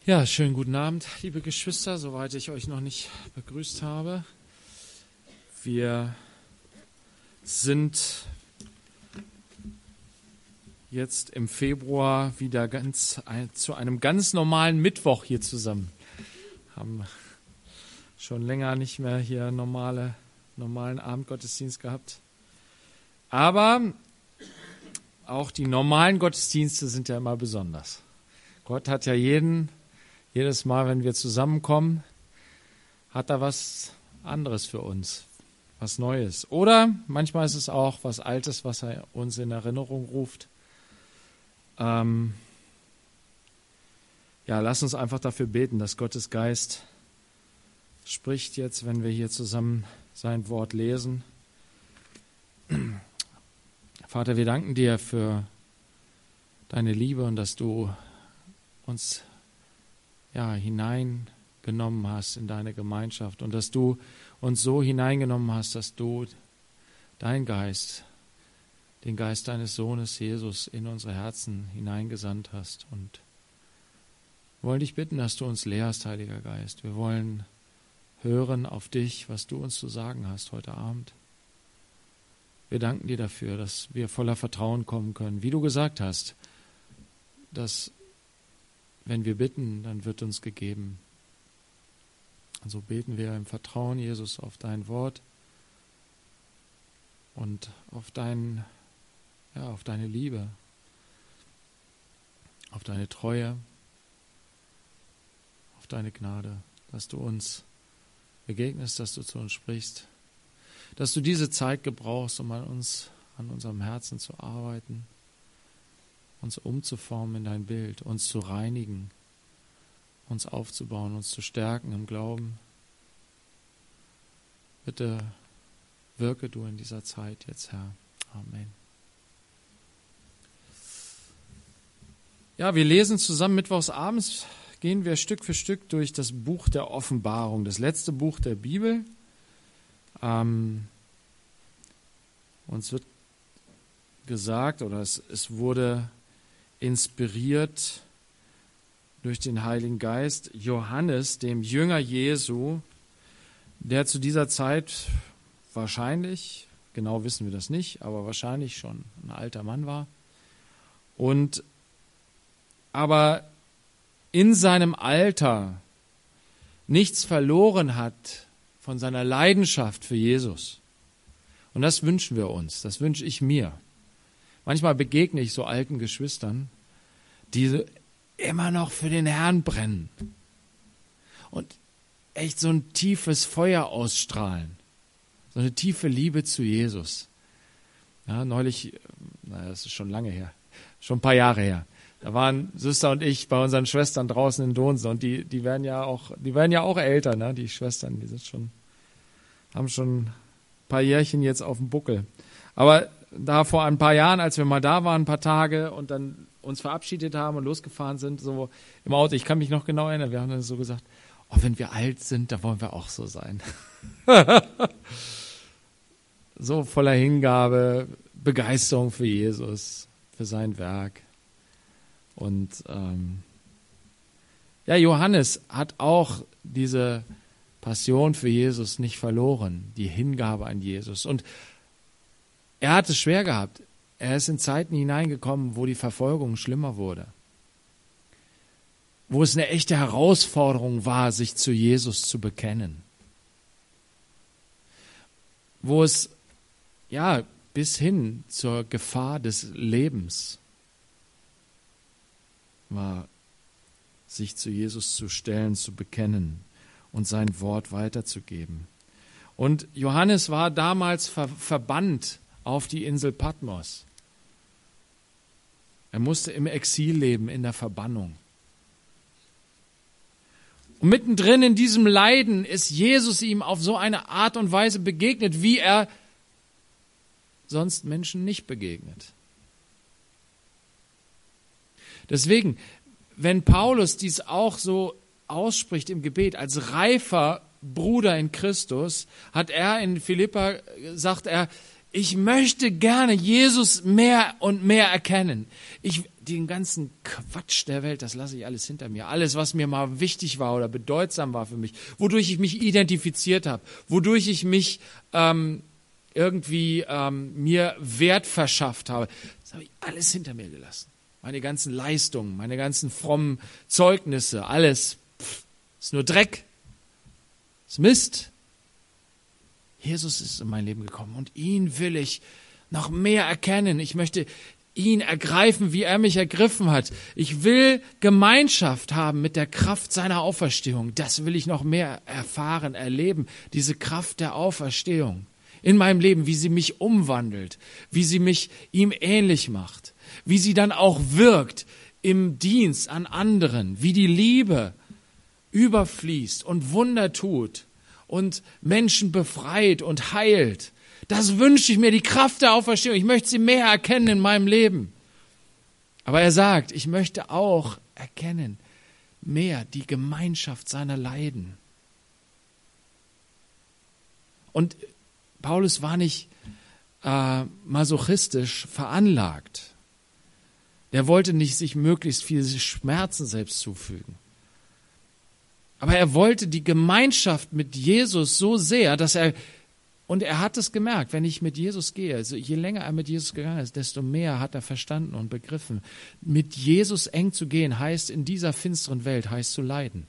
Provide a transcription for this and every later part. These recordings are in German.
Ja, schönen guten Abend, liebe Geschwister, soweit ich euch noch nicht begrüßt habe. Wir sind jetzt im Februar wieder zu einem ganz normalen Mittwoch hier zusammen. Haben schon länger nicht mehr hier normalen Abendgottesdienst gehabt. Aber auch die normalen Gottesdienste sind ja immer besonders. Gott hat ja jedes Mal, wenn wir zusammenkommen, hat er was anderes für uns, was Neues. Oder manchmal ist es auch was Altes, was er uns in Erinnerung ruft. Lass uns einfach dafür beten, dass Gottes Geist spricht jetzt, wenn wir hier zusammen sein Wort lesen. Vater, wir danken dir für deine Liebe und dass du uns hineingenommen hast in deine Gemeinschaft und dass du uns so hineingenommen hast, dass du dein Geist, den Geist deines Sohnes Jesus in unsere Herzen hineingesandt hast. Und wir wollen dich bitten, dass du uns lehrst, Heiliger Geist. Wir wollen hören auf dich, was du uns zu sagen hast heute Abend. Wir danken dir dafür, dass wir voller Vertrauen kommen können. Wie du gesagt hast, dass wenn wir bitten, dann wird uns gegeben. Und so beten wir im Vertrauen, Jesus, auf dein Wort und auf deine Liebe, auf deine Treue, auf deine Gnade, dass du uns begegnest, dass du zu uns sprichst, dass du diese Zeit gebrauchst, um an unserem Herzen zu arbeiten, uns umzuformen in dein Bild, uns zu reinigen, uns aufzubauen, uns zu stärken im Glauben. Bitte wirke du in dieser Zeit jetzt, Herr. Amen. Ja, wir lesen zusammen mittwochs abends, gehen wir Stück für Stück durch das Buch der Offenbarung, das letzte Buch der Bibel. Uns wird gesagt, oder es wurde inspiriert durch den Heiligen Geist, Johannes, dem Jünger Jesu, der zu dieser Zeit wahrscheinlich, genau wissen wir das nicht, aber wahrscheinlich schon ein alter Mann war und aber in seinem Alter nichts verloren hat von seiner Leidenschaft für Jesus. Und das wünschen wir uns, das wünsche ich mir. Manchmal begegne ich so alten Geschwistern, die immer noch für den Herrn brennen und echt so ein tiefes Feuer ausstrahlen, so eine tiefe Liebe zu Jesus. Ja, neulich, das ist schon lange her, schon ein paar Jahre her, da waren Süster und ich bei unseren Schwestern draußen in Donse und die werden ja auch älter, ne? Die Schwestern, die haben schon ein paar Jährchen jetzt auf dem Buckel. Aber da vor ein paar Jahren, als wir mal da waren, ein paar Tage und dann uns verabschiedet haben und losgefahren sind, so im Auto, ich kann mich noch genau erinnern, wir haben dann so gesagt, wenn wir alt sind, da wollen wir auch so sein. So voller Hingabe, Begeisterung für Jesus, für sein Werk. Und Johannes hat auch diese Passion für Jesus nicht verloren, die Hingabe an Jesus. Und er hat es schwer gehabt. Er ist in Zeiten hineingekommen, wo die Verfolgung schlimmer wurde. Wo es eine echte Herausforderung war, sich zu Jesus zu bekennen. Wo es, bis hin zur Gefahr des Lebens war, sich zu Jesus zu stellen, zu bekennen und sein Wort weiterzugeben. Und Johannes war damals verbannt auf die Insel Patmos. Er musste im Exil leben, in der Verbannung. Und mittendrin in diesem Leiden ist Jesus ihm auf so eine Art und Weise begegnet, wie er sonst Menschen nicht begegnet. Deswegen, wenn Paulus dies auch so ausspricht im Gebet, als reifer Bruder in Christus, hat er in Philippa, sagt er, Ich möchte gerne Jesus mehr und mehr erkennen. Den ganzen Quatsch der Welt, das lasse ich alles hinter mir. Alles, was mir mal wichtig war oder bedeutsam war für mich, wodurch ich mich identifiziert habe, wodurch ich mich mir Wert verschafft habe, das habe ich alles hinter mir gelassen. Meine ganzen Leistungen, meine ganzen frommen Zeugnisse, alles ist nur Dreck, ist Mist. Jesus ist in mein Leben gekommen und ihn will ich noch mehr erkennen. Ich möchte ihn ergreifen, wie er mich ergriffen hat. Ich will Gemeinschaft haben mit der Kraft seiner Auferstehung. Das will ich noch mehr erfahren, erleben. Diese Kraft der Auferstehung in meinem Leben, wie sie mich umwandelt, wie sie mich ihm ähnlich macht, wie sie dann auch wirkt im Dienst an anderen, wie die Liebe überfließt und Wunder tut und Menschen befreit und heilt. Das wünsche ich mir, die Kraft der Auferstehung. Ich möchte sie mehr erkennen in meinem Leben. Aber er sagt, ich möchte auch erkennen, mehr die Gemeinschaft seiner Leiden. Und Paulus war nicht masochistisch veranlagt. Er wollte nicht sich möglichst viele Schmerzen selbst zufügen. Aber er wollte die Gemeinschaft mit Jesus so sehr, und er hat es gemerkt, wenn ich mit Jesus gehe, also je länger er mit Jesus gegangen ist, desto mehr hat er verstanden und begriffen. Mit Jesus eng zu gehen heißt in dieser finsteren Welt, heißt zu leiden.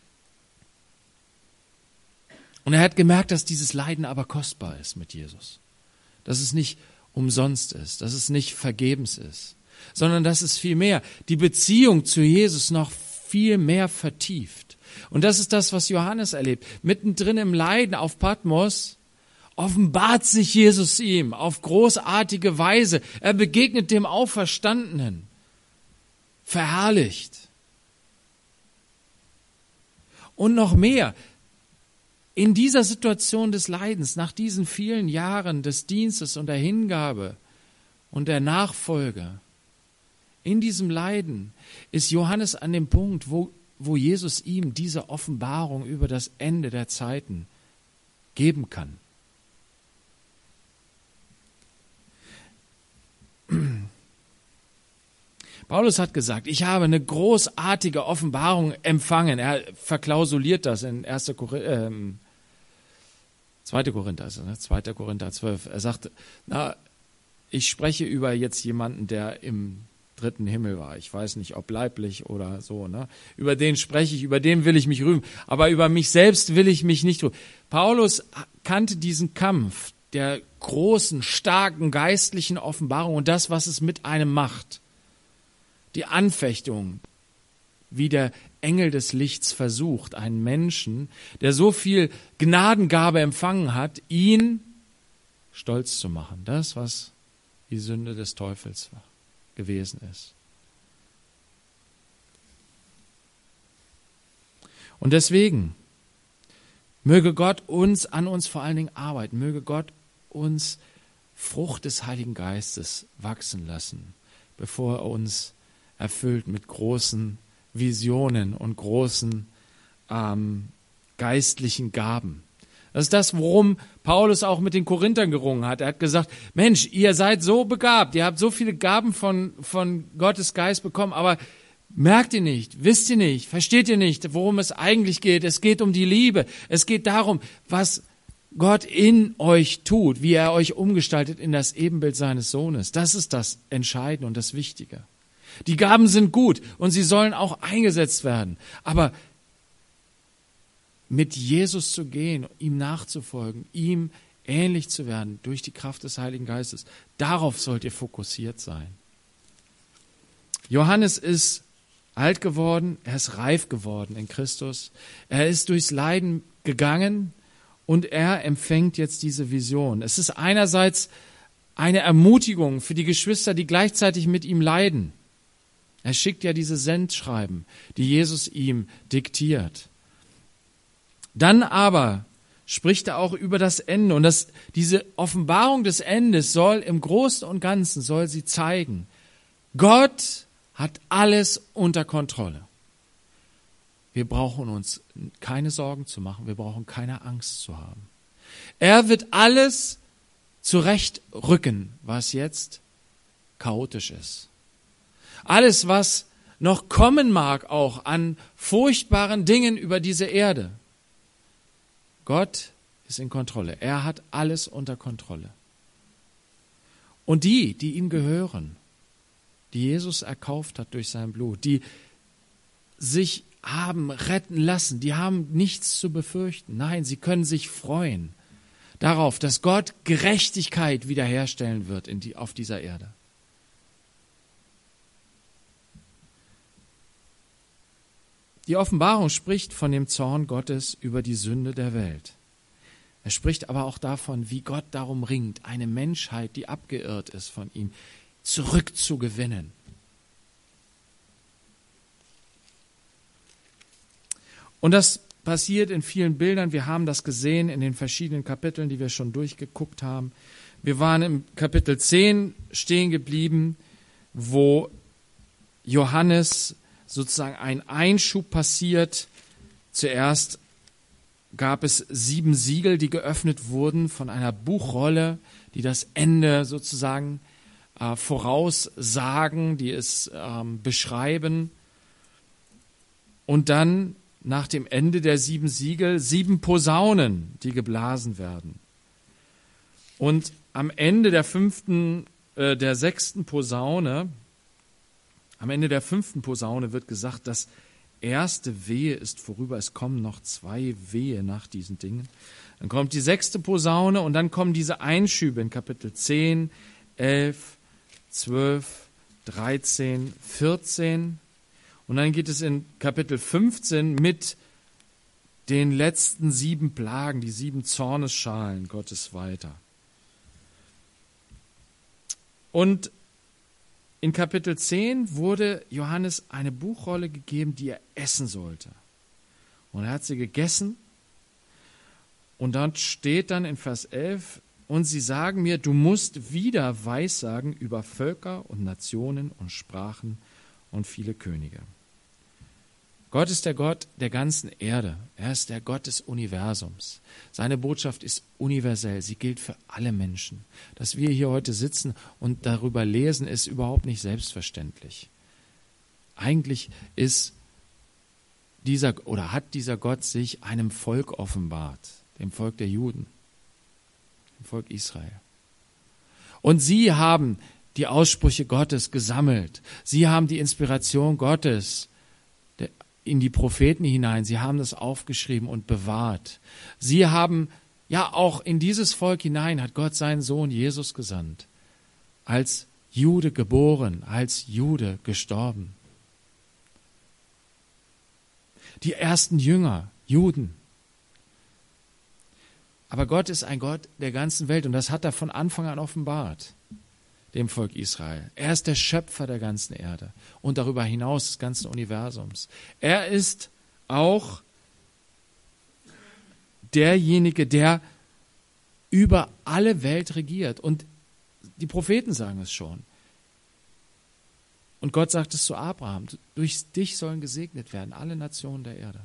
Und er hat gemerkt, dass dieses Leiden aber kostbar ist mit Jesus. Dass es nicht umsonst ist, dass es nicht vergebens ist, sondern dass es vielmehr die Beziehung zu Jesus noch viel mehr vertieft. Und das ist das, was Johannes erlebt. Mittendrin im Leiden auf Patmos offenbart sich Jesus ihm auf großartige Weise. Er begegnet dem Auferstandenen, verherrlicht. Und noch mehr, in dieser Situation des Leidens, nach diesen vielen Jahren des Dienstes und der Hingabe und der Nachfolge, in diesem Leiden ist Johannes an dem Punkt, wo Jesus ihm diese Offenbarung über das Ende der Zeiten geben kann. Paulus hat gesagt, ich habe eine großartige Offenbarung empfangen. Er verklausuliert das in 2. Korinther 12. Er sagt, ich spreche über jetzt jemanden, der im 3. Himmel war. Ich weiß nicht, ob leiblich oder so. Über den spreche ich, über den will ich mich rühmen. Aber über mich selbst will ich mich nicht rühmen. Paulus kannte diesen Kampf der großen, starken geistlichen Offenbarung und das, was es mit einem macht. Die Anfechtung, wie der Engel des Lichts versucht, einen Menschen, der so viel Gnadengabe empfangen hat, ihn stolz zu machen. Das, was die Sünde des Teufels gewesen ist. Und deswegen möge Gott an uns vor allen Dingen arbeiten, möge Gott uns Frucht des Heiligen Geistes wachsen lassen, bevor er uns erfüllt mit großen Visionen und großen geistlichen Gaben. Das ist das, worum Paulus auch mit den Korinthern gerungen hat. Er hat gesagt, Mensch, ihr seid so begabt, ihr habt so viele Gaben von Gottes Geist bekommen, aber merkt ihr nicht, wisst ihr nicht, versteht ihr nicht, worum es eigentlich geht? Es geht um die Liebe. Es geht darum, was Gott in euch tut, wie er euch umgestaltet in das Ebenbild seines Sohnes. Das ist das Entscheidende und das Wichtige. Die Gaben sind gut und sie sollen auch eingesetzt werden. Aber mit Jesus zu gehen, ihm nachzufolgen, ihm ähnlich zu werden durch die Kraft des Heiligen Geistes, darauf sollt ihr fokussiert sein. Johannes ist alt geworden, er ist reif geworden in Christus. Er ist durchs Leiden gegangen und er empfängt jetzt diese Vision. Es ist einerseits eine Ermutigung für die Geschwister, die gleichzeitig mit ihm leiden. Er schickt ja diese Sendschreiben, die Jesus ihm diktiert. Dann aber spricht er auch über das Ende. Und diese Offenbarung des Endes soll im Großen und Ganzen, soll sie zeigen, Gott hat alles unter Kontrolle. Wir brauchen uns keine Sorgen zu machen, wir brauchen keine Angst zu haben. Er wird alles zurechtrücken, was jetzt chaotisch ist. Alles, was noch kommen mag, auch an furchtbaren Dingen über diese Erde. Gott ist in Kontrolle. Er hat alles unter Kontrolle. Und die ihm gehören, die Jesus erkauft hat durch sein Blut, die sich haben retten lassen, die haben nichts zu befürchten. Nein, sie können sich freuen darauf, dass Gott Gerechtigkeit wiederherstellen wird auf dieser Erde. Die Offenbarung spricht von dem Zorn Gottes über die Sünde der Welt. Er spricht aber auch davon, wie Gott darum ringt, eine Menschheit, die abgeirrt ist von ihm, zurückzugewinnen. Und das passiert in vielen Bildern. Wir haben das gesehen in den verschiedenen Kapiteln, die wir schon durchgeguckt haben. Wir waren im Kapitel 10 stehen geblieben, wo Johannes sozusagen ein Einschub passiert. Zuerst gab es 7 Siegel, die geöffnet wurden von einer Buchrolle, die das Ende sozusagen voraussagen, die es beschreiben. Und dann nach dem Ende der 7 Siegel 7 Posaunen, die geblasen werden. Und am Ende der 6. Posaune, am Ende der 5. Posaune wird gesagt, das erste Wehe ist vorüber, es kommen noch 2 Wehe nach diesen Dingen. Dann kommt die 6. Posaune und dann kommen diese Einschübe in Kapitel 10, 11, 12, 13, 14. Und dann geht es in Kapitel 15 mit den letzten 7 Plagen, die 7 Zornesschalen Gottes weiter. Und in Kapitel 10 wurde Johannes eine Buchrolle gegeben, die er essen sollte. Und er hat sie gegessen. Und dort steht dann in Vers 11, und sie sagen mir, du musst wieder Weissagen über Völker und Nationen und Sprachen und viele Könige. Gott ist der Gott der ganzen Erde. Er ist der Gott des Universums. Seine Botschaft ist universell. Sie gilt für alle Menschen. Dass wir hier heute sitzen und darüber lesen, ist überhaupt nicht selbstverständlich. Eigentlich hat dieser Gott sich einem Volk offenbart, dem Volk der Juden, dem Volk Israel. Und sie haben die Aussprüche Gottes gesammelt. Sie haben die Inspiration Gottes in die Propheten hinein. Sie haben das aufgeschrieben und bewahrt. Sie haben, ja auch in dieses Volk hinein hat Gott seinen Sohn Jesus gesandt. Als Jude geboren, als Jude gestorben. Die ersten Jünger, Juden. Aber Gott ist ein Gott der ganzen Welt und das hat er von Anfang an offenbart, dem Volk Israel. Er ist der Schöpfer der ganzen Erde und darüber hinaus des ganzen Universums. Er ist auch derjenige, der über alle Welt regiert. Und die Propheten sagen es schon. Und Gott sagt es zu Abraham, durch dich sollen gesegnet werden alle Nationen der Erde.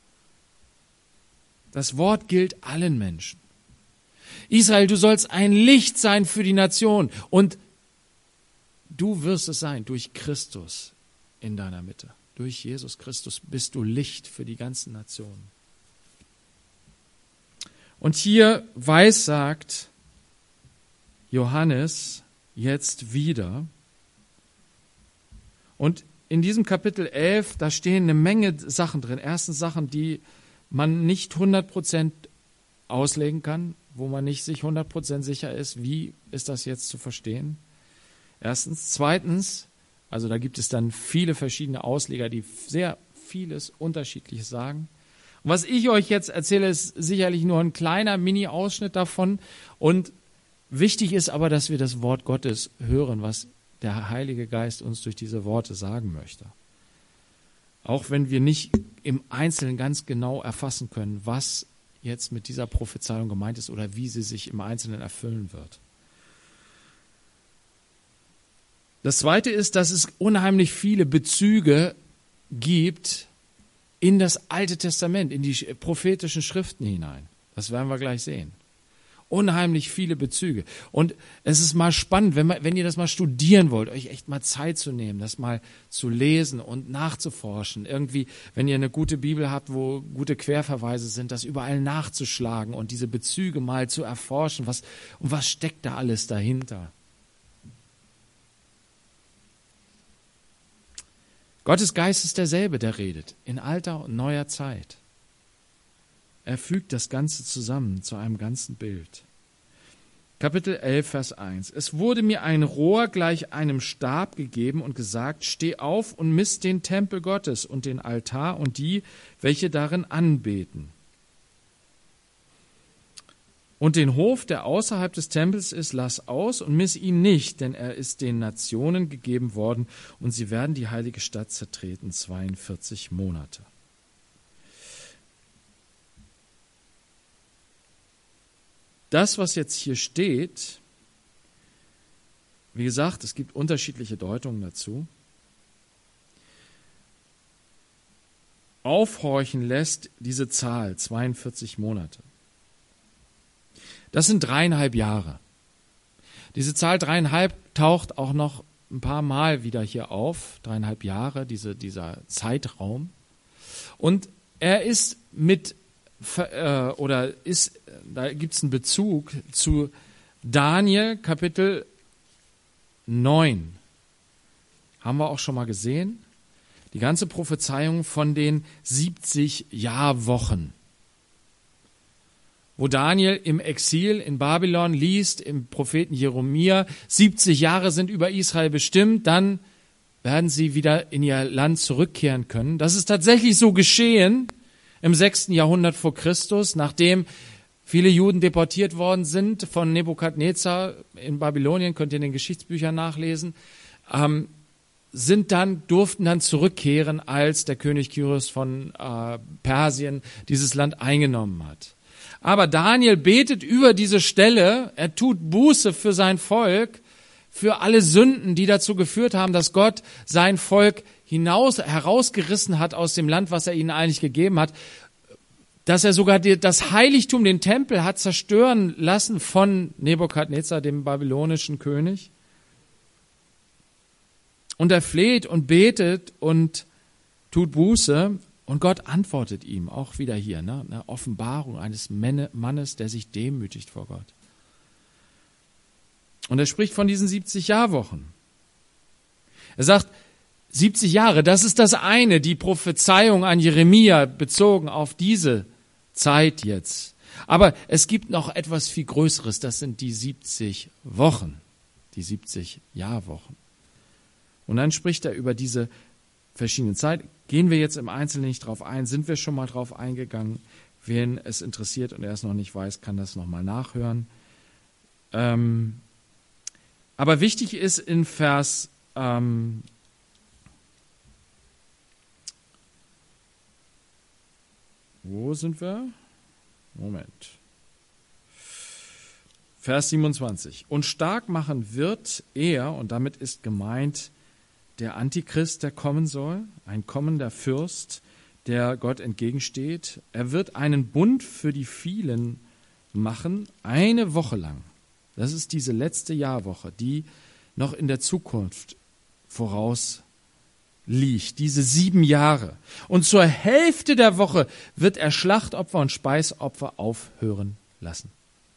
Das Wort gilt allen Menschen. Israel, du sollst ein Licht sein für die Nation und du wirst es sein durch Christus in deiner Mitte. Durch Jesus Christus bist du Licht für die ganzen Nationen. Und hier weissagt Johannes jetzt wieder. Und in diesem Kapitel 11, da stehen eine Menge Sachen drin. Erstens Sachen, die man nicht 100% auslegen kann, wo man nicht sich 100% sicher ist, wie ist das jetzt zu verstehen. Erstens. Zweitens, also da gibt es dann viele verschiedene Ausleger, die sehr vieles Unterschiedliches sagen. Und was ich euch jetzt erzähle, ist sicherlich nur ein kleiner Mini-Ausschnitt davon. Und wichtig ist aber, dass wir das Wort Gottes hören, was der Heilige Geist uns durch diese Worte sagen möchte. Auch wenn wir nicht im Einzelnen ganz genau erfassen können, was jetzt mit dieser Prophezeiung gemeint ist oder wie sie sich im Einzelnen erfüllen wird. Das Zweite ist, dass es unheimlich viele Bezüge gibt in das Alte Testament, in die prophetischen Schriften hinein. Das werden wir gleich sehen. Unheimlich viele Bezüge. Und es ist mal spannend, wenn ihr das mal studieren wollt, euch echt mal Zeit zu nehmen, das mal zu lesen und nachzuforschen. Irgendwie, wenn ihr eine gute Bibel habt, wo gute Querverweise sind, das überall nachzuschlagen und diese Bezüge mal zu erforschen. Was steckt da alles dahinter? Gottes Geist ist derselbe, der redet, in alter und neuer Zeit. Er fügt das Ganze zusammen zu einem ganzen Bild. Kapitel 11, Vers 1. Es wurde mir ein Rohr gleich einem Stab gegeben und gesagt, steh auf und misst den Tempel Gottes und den Altar und die, welche darin anbeten. Und den Hof, der außerhalb des Tempels ist, lass aus und miss ihn nicht, denn er ist den Nationen gegeben worden und sie werden die heilige Stadt zertreten 42 Monate. Das, was jetzt hier steht, wie gesagt, es gibt unterschiedliche Deutungen dazu, aufhorchen lässt diese Zahl 42 Monate. Das sind 3,5 Jahre. Diese Zahl 3,5 taucht auch noch ein paar Mal wieder hier auf. 3,5 Jahre, dieser Zeitraum. Und er ist da gibt es einen Bezug zu Daniel Kapitel 9. Haben wir auch schon mal gesehen. Die ganze Prophezeiung von den 70 Jahrwochen. Wo Daniel im Exil in Babylon liest, im Propheten Jeremia, 70 Jahre sind über Israel bestimmt, dann werden sie wieder in ihr Land zurückkehren können. Das ist tatsächlich so geschehen im 6. Jahrhundert vor Christus, nachdem viele Juden deportiert worden sind von Nebukadnezar in Babylonien, könnt ihr in den Geschichtsbüchern nachlesen, durften dann zurückkehren, als der König Kyros von Persien dieses Land eingenommen hat. Aber Daniel betet über diese Stelle, er tut Buße für sein Volk, für alle Sünden, die dazu geführt haben, dass Gott sein Volk herausgerissen hat aus dem Land, was er ihnen eigentlich gegeben hat, dass er sogar das Heiligtum, den Tempel, hat zerstören lassen von Nebukadnezar, dem babylonischen König. Und er fleht und betet und tut Buße. Und Gott antwortet ihm, auch wieder hier, eine Offenbarung eines Mannes, der sich demütigt vor Gott. Und er spricht von diesen 70 Jahrwochen. Er sagt, 70 Jahre, das ist das eine, die Prophezeiung an Jeremia bezogen auf diese Zeit jetzt. Aber es gibt noch etwas viel Größeres, das sind die 70 Wochen, die 70 Jahrwochen. Und dann spricht er über diese verschiedenen Zeiten. Gehen wir jetzt im Einzelnen nicht drauf ein, sind wir schon mal drauf eingegangen. Wen es interessiert und er es noch nicht weiß, kann das nochmal nachhören. Aber wichtig ist in Vers wo sind wir? Moment. Vers 27. Und stark machen wird er, und damit ist gemeint der Antichrist, der kommen soll, ein kommender Fürst, der Gott entgegensteht. Er wird einen Bund für die vielen machen, 1 Woche lang. Das ist diese letzte Jahrwoche, die noch in der Zukunft voraus liegt, diese 7 Jahre. Und zur Hälfte der Woche wird er Schlachtopfer und Speisopfer aufhören lassen.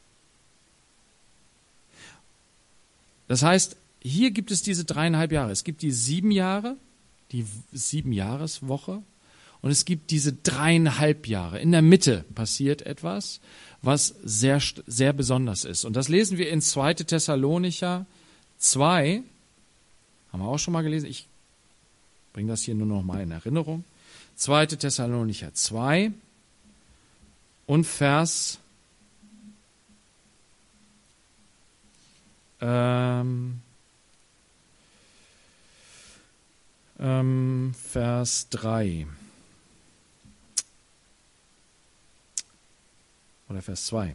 Das heißt, hier gibt es diese 3,5 Jahre. Es gibt die 7 Jahre, die 7-Jahres-Woche, und es gibt diese 3,5 Jahre. In der Mitte passiert etwas, was sehr, sehr besonders ist. Und das lesen wir in 2. Thessalonicher 2. Haben wir auch schon mal gelesen. Ich bringe das hier nur noch mal in Erinnerung. 2. Thessalonicher 2 und Vers 3. Oder Vers 2.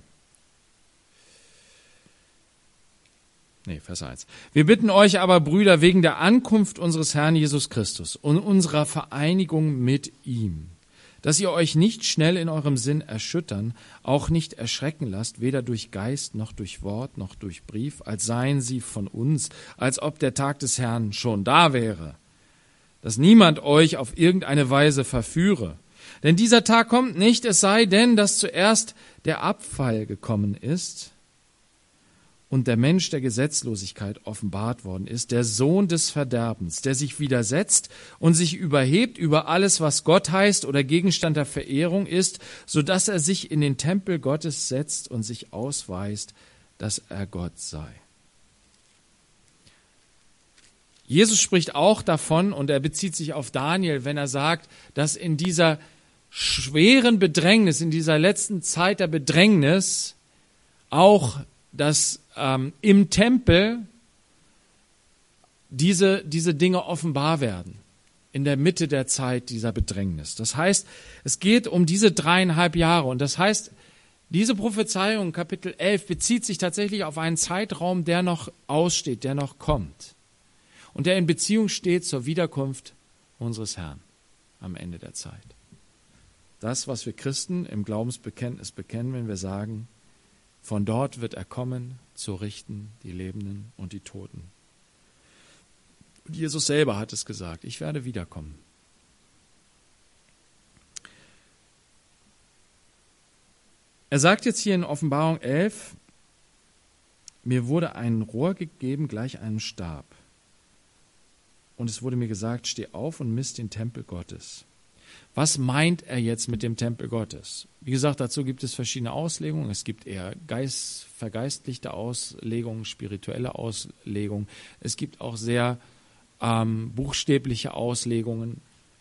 Nee, Vers 1. Wir bitten euch aber, Brüder, wegen der Ankunft unseres Herrn Jesus Christus und unserer Vereinigung mit ihm, dass ihr euch nicht schnell in eurem Sinn erschüttern, auch nicht erschrecken lasst, weder durch Geist noch durch Wort noch durch Brief, als seien sie von uns, als ob der Tag des Herrn schon da wäre, dass niemand euch auf irgendeine Weise verführe. Denn dieser Tag kommt nicht, es sei denn, dass zuerst der Abfall gekommen ist und der Mensch der Gesetzlosigkeit offenbart worden ist, der Sohn des Verderbens, der sich widersetzt und sich überhebt über alles, was Gott heißt oder Gegenstand der Verehrung ist, so dass er sich in den Tempel Gottes setzt und sich ausweist, dass er Gott sei. Jesus spricht auch davon, und er bezieht sich auf Daniel, wenn er sagt, dass in dieser schweren Bedrängnis, in dieser letzten Zeit der Bedrängnis, auch dass im Tempel diese Dinge offenbar werden, in der Mitte der Zeit dieser Bedrängnis. Das heißt, es geht um diese 3,5 Jahre. Und das heißt, diese Prophezeiung, Kapitel 11, bezieht sich tatsächlich auf einen Zeitraum, der noch aussteht, der noch kommt. Und der in Beziehung steht zur Wiederkunft unseres Herrn am Ende der Zeit. Das, was wir Christen im Glaubensbekenntnis bekennen, wenn wir sagen, von dort wird er kommen, zu richten die Lebenden und die Toten. Und Jesus selber hat es gesagt, ich werde wiederkommen. Er sagt jetzt hier in Offenbarung 11, mir wurde ein Rohr gegeben, gleich einem Stab. Und es wurde mir gesagt, steh auf und misst den Tempel Gottes. Was meint er jetzt mit dem Tempel Gottes? Wie gesagt, dazu gibt es verschiedene Auslegungen. Es gibt eher vergeistlichte Auslegungen, spirituelle Auslegungen. Es gibt auch sehr buchstäbliche Auslegungen.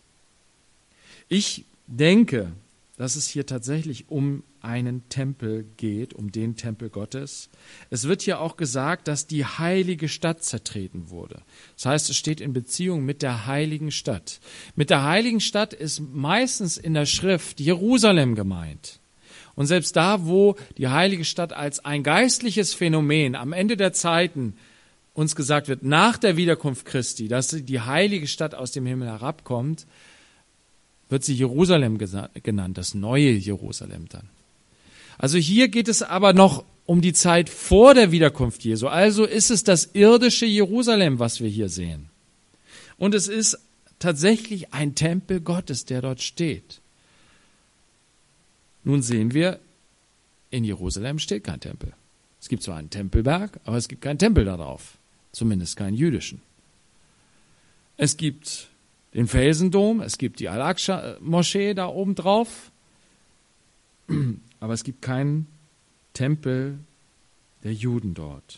Ich denke, dass es hier tatsächlich um einen Tempel geht, um den Tempel Gottes. Es wird hier auch gesagt, dass die heilige Stadt zertreten wurde. Das heißt, es steht in Beziehung mit der heiligen Stadt. Mit der heiligen Stadt ist meistens in der Schrift Jerusalem gemeint. Und selbst da, wo die heilige Stadt als ein geistliches Phänomen am Ende der Zeiten uns gesagt wird, nach der Wiederkunft Christi, dass die heilige Stadt aus dem Himmel herabkommt, wird sie Jerusalem genannt, das neue Jerusalem dann. Also hier geht es aber noch um die Zeit vor der Wiederkunft Jesu. Also ist es das irdische Jerusalem, was wir hier sehen. Und es ist tatsächlich ein Tempel Gottes, der dort steht. Nun sehen wir, in Jerusalem steht kein Tempel. Es gibt zwar einen Tempelberg, aber es gibt keinen Tempel darauf. Zumindest keinen jüdischen. Es gibt den Felsendom, es gibt die Al-Aqsa-Moschee da oben drauf, aber es gibt keinen Tempel der Juden dort.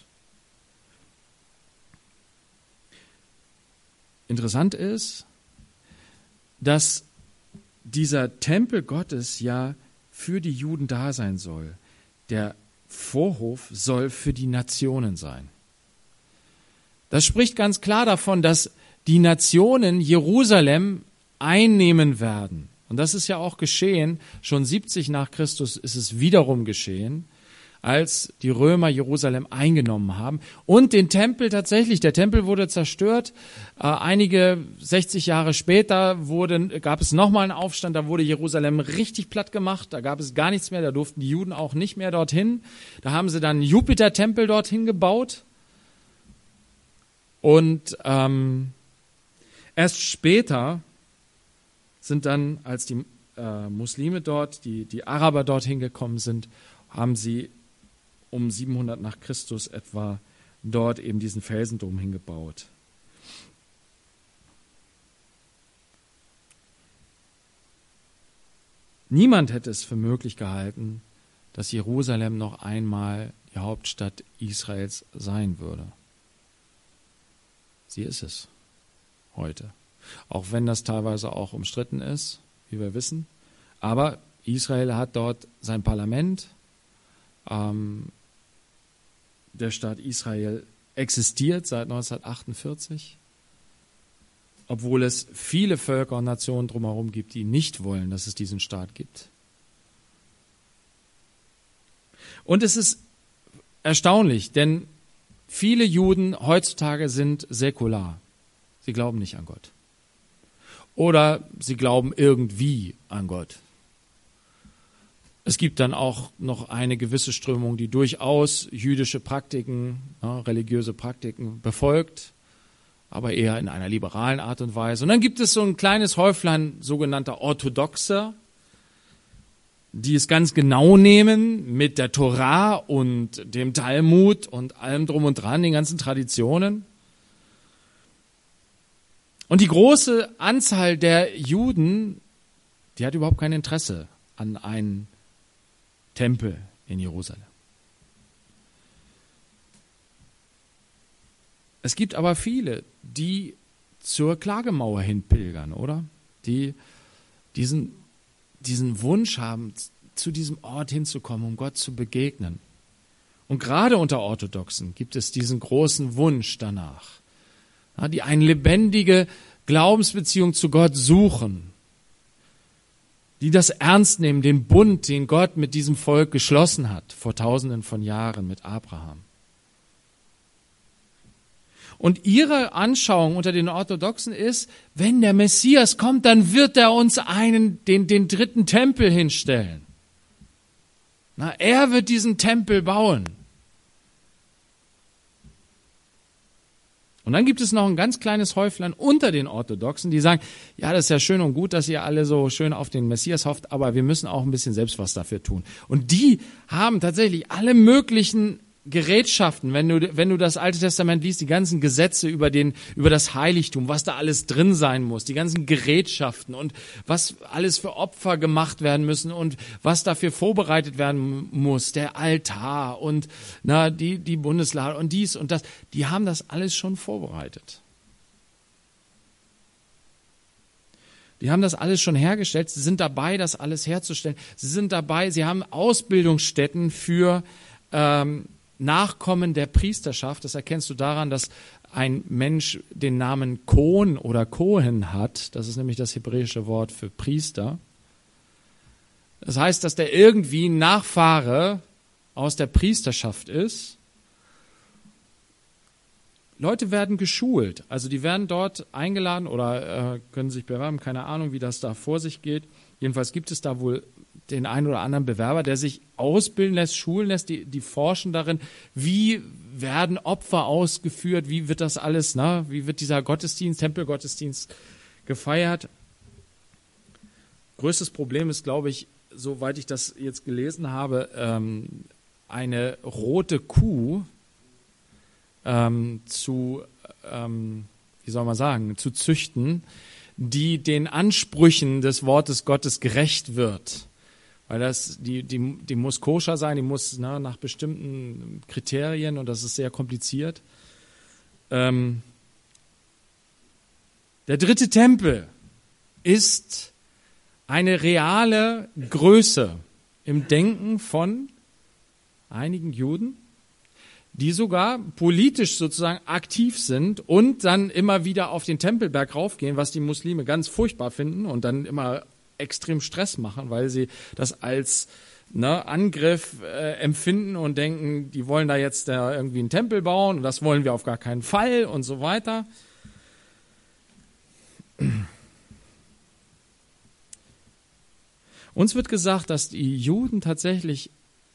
Interessant ist, dass dieser Tempel Gottes ja für die Juden da sein soll. Der Vorhof soll für die Nationen sein. Das spricht ganz klar davon, dass die Nationen Jerusalem einnehmen werden. Und das ist ja auch geschehen. Schon 70 nach Christus ist es wiederum geschehen, als die Römer Jerusalem eingenommen haben. Und den Tempel tatsächlich, der Tempel wurde zerstört. Einige 60 Jahre später gab es nochmal einen Aufstand, da wurde Jerusalem richtig platt gemacht. Da gab es gar nichts mehr, da durften die Juden auch nicht mehr dorthin. Da haben sie dann einen Jupiter-Tempel dorthin gebaut. Und erst später sind dann, als die Muslime dort, die Araber dorthin gekommen sind, haben sie um 700 nach Christus etwa dort eben diesen Felsendom hingebaut. Niemand hätte es für möglich gehalten, dass Jerusalem noch einmal die Hauptstadt Israels sein würde. Sie ist es heute. Auch wenn das teilweise auch umstritten ist, wie wir wissen. Aber Israel hat dort sein Parlament. Der Staat Israel existiert seit 1948, obwohl es viele Völker und Nationen drumherum gibt, die nicht wollen, dass es diesen Staat gibt. Und es ist erstaunlich, denn viele Juden heutzutage sind säkular. Sie glauben nicht an Gott. oder sie glauben irgendwie an Gott. Es gibt dann auch noch eine gewisse Strömung, die durchaus jüdische Praktiken, religiöse Praktiken befolgt, aber eher in einer liberalen Art und Weise. Und dann gibt es so ein kleines Häuflein sogenannter Orthodoxer, die es ganz genau nehmen mit der Torah und dem Talmud und allem drum und dran, den ganzen Traditionen. Und die große Anzahl der Juden, die hat überhaupt kein Interesse an einem Tempel in Jerusalem. Es gibt aber viele, die zur Klagemauer hinpilgern, oder? Die diesen Wunsch haben, zu diesem Ort hinzukommen, um Gott zu begegnen. Und gerade unter Orthodoxen gibt es diesen großen Wunsch danach, die eine lebendige Glaubensbeziehung zu Gott suchen, die das ernst nehmen, den Bund, den Gott mit diesem Volk geschlossen hat, vor Tausenden von Jahren mit Abraham. Und ihre Anschauung unter den Orthodoxen ist, wenn der Messias kommt, dann wird er uns den dritten Tempel hinstellen. Er wird diesen Tempel bauen. Und dann gibt es noch ein ganz kleines Häuflein unter den Orthodoxen, die sagen, ja, das ist ja schön und gut, dass ihr alle so schön auf den Messias hofft, aber wir müssen auch ein bisschen selbst was dafür tun. Und die haben tatsächlich alle möglichen Gerätschaften, wenn du das Alte Testament liest, die ganzen Gesetze über das Heiligtum, was da alles drin sein muss, die ganzen Gerätschaften und was alles für Opfer gemacht werden müssen und was dafür vorbereitet werden muss, der Altar und die Bundeslade und dies und das, die haben das alles schon vorbereitet. Die haben das alles schon hergestellt, sie sind dabei, das alles herzustellen. Sie haben Ausbildungsstätten für Nachkommen der Priesterschaft. Das erkennst du daran, dass ein Mensch den Namen Kohn oder Kohen hat. Das ist nämlich das hebräische Wort für Priester. Das heißt, dass der irgendwie ein Nachfahre aus der Priesterschaft ist. Leute werden geschult, also die werden dort eingeladen oder können sich bewerben, keine Ahnung, wie das da vor sich geht. Jedenfalls gibt es da wohl den einen oder anderen Bewerber, der sich ausbilden lässt, schulen lässt, die forschen darin, wie werden Opfer ausgeführt, wie wird das alles, wie wird dieser Gottesdienst, Tempelgottesdienst gefeiert. Größtes Problem ist, glaube ich, soweit ich das jetzt gelesen habe, eine rote Kuh zu züchten, die den Ansprüchen des Wortes Gottes gerecht wird. Weil die muss koscher sein, die muss nach bestimmten Kriterien und das ist sehr kompliziert. Der dritte Tempel ist eine reale Größe im Denken von einigen Juden, die sogar politisch sozusagen aktiv sind und dann immer wieder auf den Tempelberg raufgehen, was die Muslime ganz furchtbar finden und dann immer extrem Stress machen, weil sie das als Angriff empfinden und denken, die wollen da jetzt irgendwie einen Tempel bauen und das wollen wir auf gar keinen Fall und so weiter. Uns wird gesagt, dass die Juden tatsächlich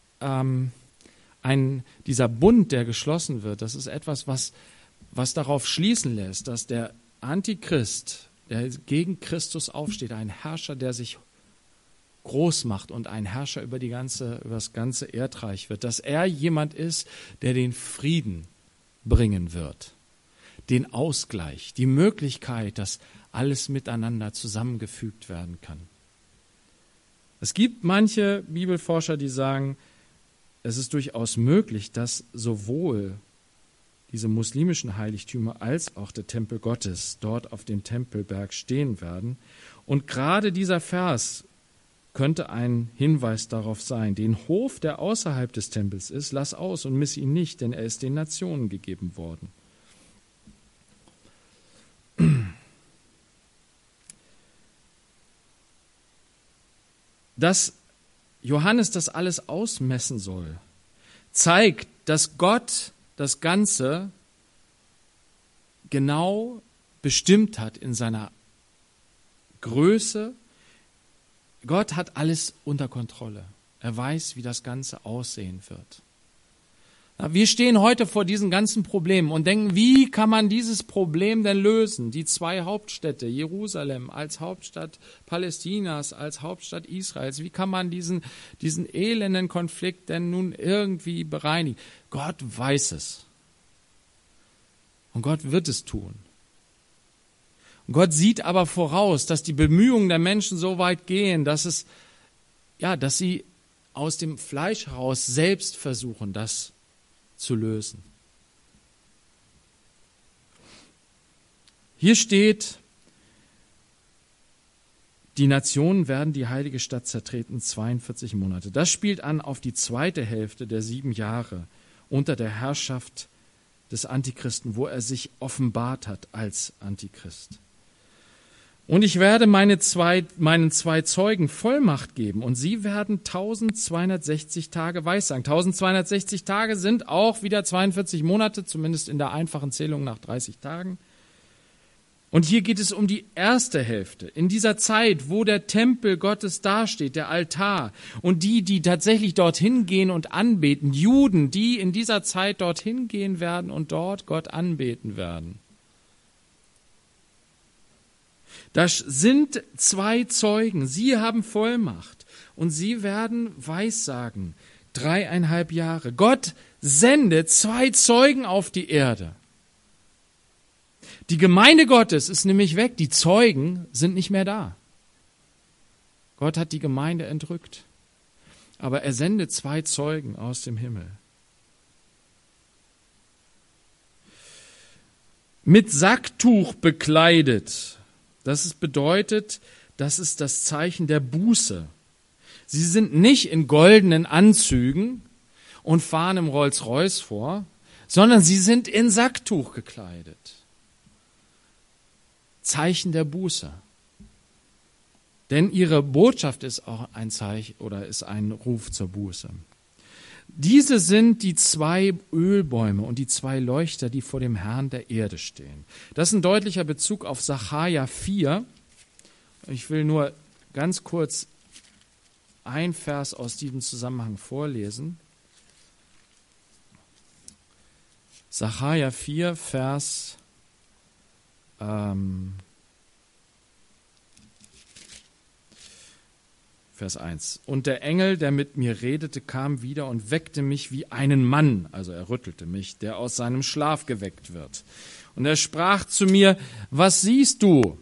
dieser Bund, der geschlossen wird, das ist etwas, was darauf schließen lässt, dass der Antichrist, der gegen Christus aufsteht, ein Herrscher, der sich groß macht und ein Herrscher über das ganze Erdreich wird, dass er jemand ist, der den Frieden bringen wird, den Ausgleich, die Möglichkeit, dass alles miteinander zusammengefügt werden kann. Es gibt manche Bibelforscher, die sagen, es ist durchaus möglich, dass sowohl diese muslimischen Heiligtümer als auch der Tempel Gottes dort auf dem Tempelberg stehen werden. Und gerade dieser Vers könnte ein Hinweis darauf sein. Den Hof, der außerhalb des Tempels ist, lass aus und miss ihn nicht, denn er ist den Nationen gegeben worden. Dass Johannes das alles ausmessen soll, zeigt, dass Gott das Ganze genau bestimmt hat in seiner Größe. Gott hat alles unter Kontrolle. Er weiß, wie das Ganze aussehen wird. Wir stehen heute vor diesen ganzen Problemen und denken, wie kann man dieses Problem denn lösen? Die zwei Hauptstädte, Jerusalem als Hauptstadt Palästinas, als Hauptstadt Israels, wie kann man diesen elenden Konflikt denn nun irgendwie bereinigen? Gott weiß es. Und Gott wird es tun. Und Gott sieht aber voraus, dass die Bemühungen der Menschen so weit gehen, dass sie aus dem Fleisch heraus selbst versuchen, das zu lösen. Hier steht, die Nationen werden die heilige Stadt zertreten 42 Monate. Das spielt an auf die zweite Hälfte der 7 Jahre unter der Herrschaft des Antichristen, wo er sich offenbart hat als Antichrist. Und ich werde meinen zwei Zeugen Vollmacht geben und sie werden 1260 Tage weissagen. 1260 Tage sind auch wieder 42 Monate, zumindest in der einfachen Zählung nach 30 Tagen. Und hier geht es um die erste Hälfte. In dieser Zeit, wo der Tempel Gottes dasteht, der Altar, und die tatsächlich dorthin gehen und anbeten, Juden, die in dieser Zeit dorthin gehen werden und dort Gott anbeten werden. Das sind 2 Zeugen, sie haben Vollmacht und sie werden Weissagen, 3,5 Jahre. Gott sendet 2 Zeugen auf die Erde. Die Gemeinde Gottes ist nämlich weg, die Zeugen sind nicht mehr da. Gott hat die Gemeinde entrückt, aber er sendet 2 Zeugen aus dem Himmel. Mit Sacktuch bekleidet. Das bedeutet, das ist das Zeichen der Buße. Sie sind nicht in goldenen Anzügen und fahren im Rolls-Royce vor, sondern sie sind in Sacktuch gekleidet. Zeichen der Buße. Denn ihre Botschaft ist auch ein Zeichen oder ist ein Ruf zur Buße. Diese sind die 2 Ölbäume und die 2 Leuchter, die vor dem Herrn der Erde stehen. Das ist ein deutlicher Bezug auf Sacharja 4. Ich will nur ganz kurz ein Vers aus diesem Zusammenhang vorlesen. Sacharja 4, Vers 1. Und der Engel, der mit mir redete, kam wieder und weckte mich wie einen Mann, also er rüttelte mich, der aus seinem Schlaf geweckt wird. Und er sprach zu mir, was siehst du?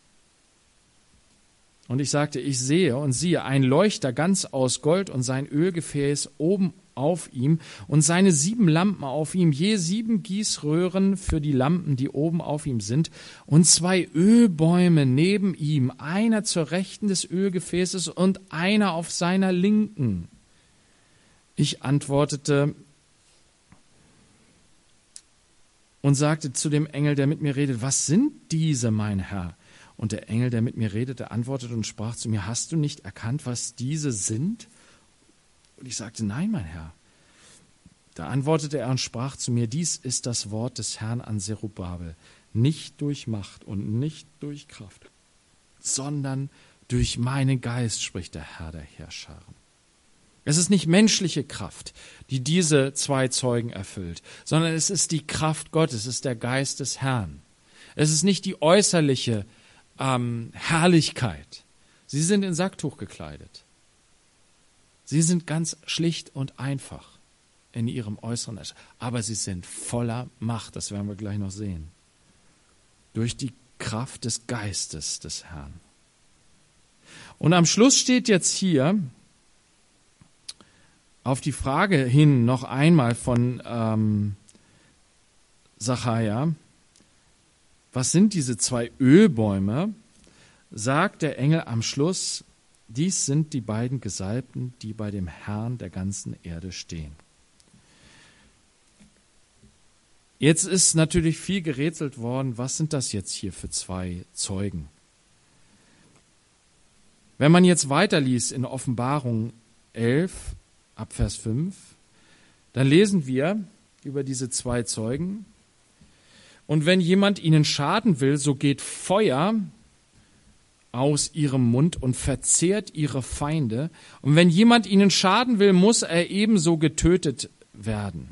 Und ich sagte, ich sehe und siehe, ein Leuchter ganz aus Gold und sein Ölgefäß oben auf ihm und seine 7 Lampen auf ihm, je 7 Gießröhren für die Lampen, die oben auf ihm sind, und 2 Ölbäume neben ihm, einer zur Rechten des Ölgefäßes und einer auf seiner Linken. Ich antwortete und sagte zu dem Engel, der mit mir redet, was sind diese, mein Herr? Und der Engel, der mit mir redete, antwortete und sprach zu mir, hast du nicht erkannt, was diese sind? Und ich sagte, nein, mein Herr. Da antwortete er und sprach zu mir, dies ist das Wort des Herrn an Zerubabel, nicht durch Macht und nicht durch Kraft, sondern durch meinen Geist, spricht der Herr der Heerscharen. Es ist nicht menschliche Kraft, die diese 2 Zeugen erfüllt, sondern es ist die Kraft Gottes, es ist der Geist des Herrn. Es ist nicht die äußerliche Herrlichkeit. Sie sind in Sacktuch gekleidet. Sie sind ganz schlicht und einfach in ihrem Äußeren, aber sie sind voller Macht, das werden wir gleich noch sehen, durch die Kraft des Geistes des Herrn. Und am Schluss steht jetzt hier auf die Frage hin noch einmal von Sacharja, was sind diese 2 Ölbäume, sagt der Engel am Schluss, dies sind die beiden Gesalbten, die bei dem Herrn der ganzen Erde stehen. Jetzt ist natürlich viel gerätselt worden, was sind das jetzt hier für 2 Zeugen? Wenn man jetzt weiterliest in Offenbarung 11, ab Vers 5, dann lesen wir über diese 2 Zeugen. Und wenn jemand ihnen schaden will, so geht Feuer aus ihrem Mund und verzehrt ihre Feinde. Und wenn jemand ihnen schaden will, muss er ebenso getötet werden.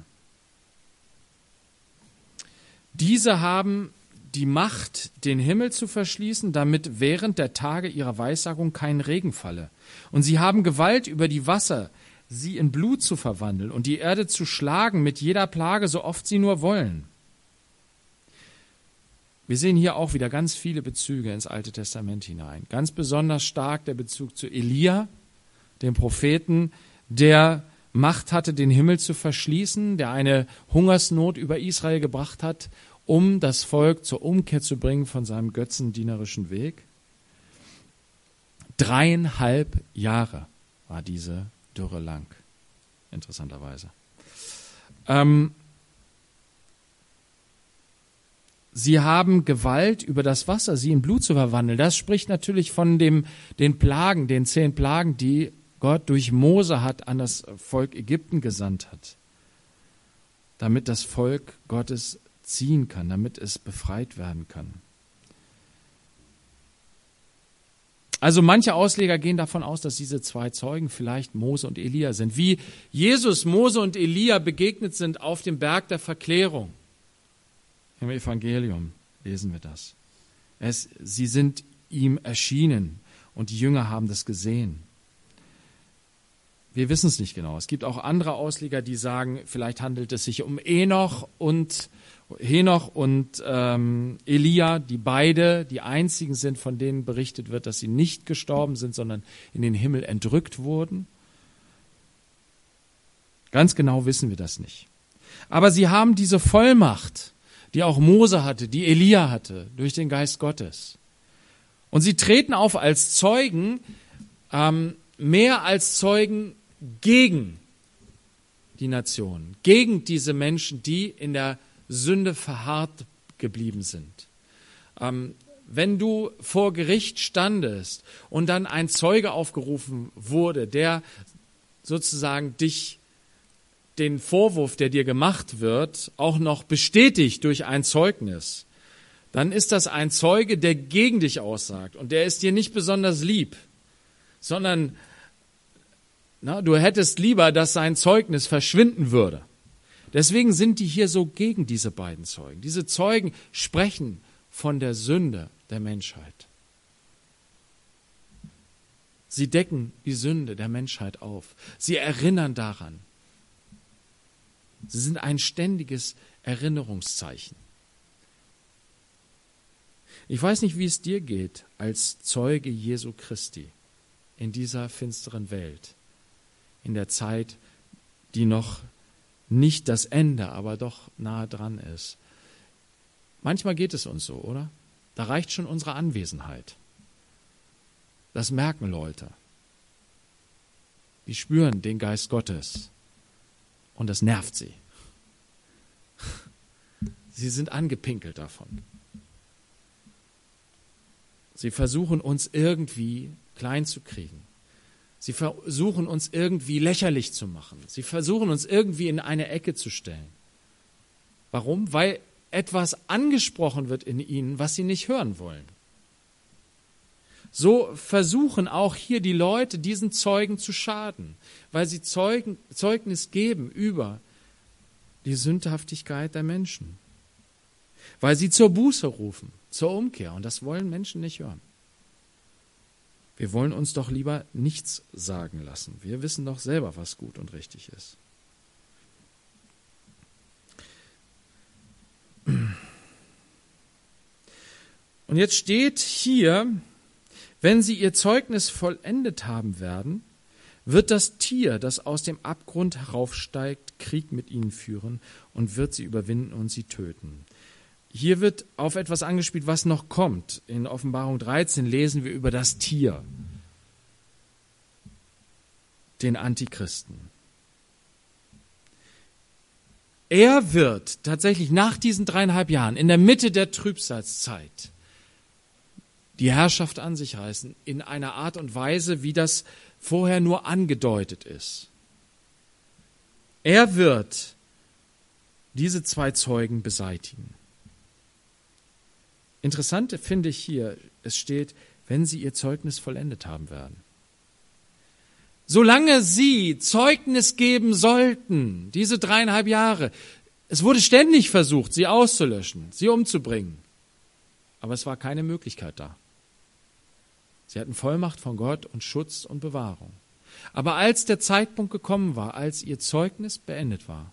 Diese haben die Macht, den Himmel zu verschließen, damit während der Tage ihrer Weissagung kein Regen falle. Und sie haben Gewalt über die Wasser, sie in Blut zu verwandeln und die Erde zu schlagen mit jeder Plage, so oft sie nur wollen. Wir sehen hier auch wieder ganz viele Bezüge ins Alte Testament hinein. Ganz besonders stark der Bezug zu Elia, dem Propheten, der Macht hatte, den Himmel zu verschließen, der eine Hungersnot über Israel gebracht hat, um das Volk zur Umkehr zu bringen von seinem götzendienerischen Weg. 3,5 Jahre war diese Dürre lang, interessanterweise. Sie haben Gewalt über das Wasser, sie in Blut zu verwandeln. Das spricht natürlich von den Plagen, den 10 Plagen, die Gott durch Mose hat an das Volk Ägypten gesandt hat, damit das Volk Gottes ziehen kann, damit es befreit werden kann. Also manche Ausleger gehen davon aus, dass diese 2 Zeugen vielleicht Mose und Elia sind, wie Jesus Mose und Elia begegnet sind auf dem Berg der Verklärung. Im Evangelium lesen wir das. Sie sind ihm erschienen und die Jünger haben das gesehen. Wir wissen es nicht genau. Es gibt auch andere Ausleger, die sagen, vielleicht handelt es sich um Henoch und Elia, die beide die einzigen sind, von denen berichtet wird, dass sie nicht gestorben sind, sondern in den Himmel entrückt wurden. Ganz genau wissen wir das nicht. Aber sie haben diese Vollmacht, die auch Mose hatte, die Elia hatte, durch den Geist Gottes. Und sie treten auf als Zeugen, mehr als Zeugen gegen die Nation, gegen diese Menschen, die in der Sünde verharrt geblieben sind. Wenn du vor Gericht standest und dann ein Zeuge aufgerufen wurde, der sozusagen den Vorwurf, der dir gemacht wird, auch noch bestätigt durch ein Zeugnis, dann ist das ein Zeuge, der gegen dich aussagt und der ist dir nicht besonders lieb, sondern du hättest lieber, dass sein Zeugnis verschwinden würde. Deswegen sind die hier so gegen diese beiden Zeugen. Diese Zeugen sprechen von der Sünde der Menschheit. Sie decken die Sünde der Menschheit auf. Sie erinnern daran. Sie sind ein ständiges Erinnerungszeichen. Ich weiß nicht, wie es dir geht als Zeuge Jesu Christi in dieser finsteren Welt, in der Zeit, die noch nicht das Ende, aber doch nahe dran ist. Manchmal geht es uns so, oder? Da reicht schon unsere Anwesenheit. Das merken Leute. Die spüren den Geist Gottes und das nervt sie. Sie sind angepinkelt davon. Sie versuchen uns irgendwie klein zu kriegen. Sie versuchen uns irgendwie lächerlich zu machen. Sie versuchen uns irgendwie in eine Ecke zu stellen. Warum? Weil etwas angesprochen wird in ihnen, was sie nicht hören wollen. So versuchen auch hier die Leute, diesen Zeugen zu schaden, weil sie Zeugnis geben über die Sündhaftigkeit der Menschen. Weil sie zur Buße rufen, zur Umkehr. Und das wollen Menschen nicht hören. Wir wollen uns doch lieber nichts sagen lassen. Wir wissen doch selber, was gut und richtig ist. Und jetzt steht hier, wenn sie ihr Zeugnis vollendet haben werden, wird das Tier, das aus dem Abgrund heraufsteigt, Krieg mit ihnen führen und wird sie überwinden und sie töten. Hier wird auf etwas angespielt, was noch kommt. In Offenbarung 13 lesen wir über das Tier, den Antichristen. Er wird tatsächlich nach diesen 3,5 Jahren, in der Mitte der Trübsalzeit, die Herrschaft an sich reißen, in einer Art und Weise, wie das vorher nur angedeutet ist. Er wird diese 2 Zeugen beseitigen. Interessant finde ich hier, es steht, wenn sie ihr Zeugnis vollendet haben werden. Solange sie Zeugnis geben sollten, diese 3,5 Jahre, es wurde ständig versucht, sie auszulöschen, sie umzubringen. Aber es war keine Möglichkeit da. Sie hatten Vollmacht von Gott und Schutz und Bewahrung. Aber als der Zeitpunkt gekommen war, als ihr Zeugnis beendet war,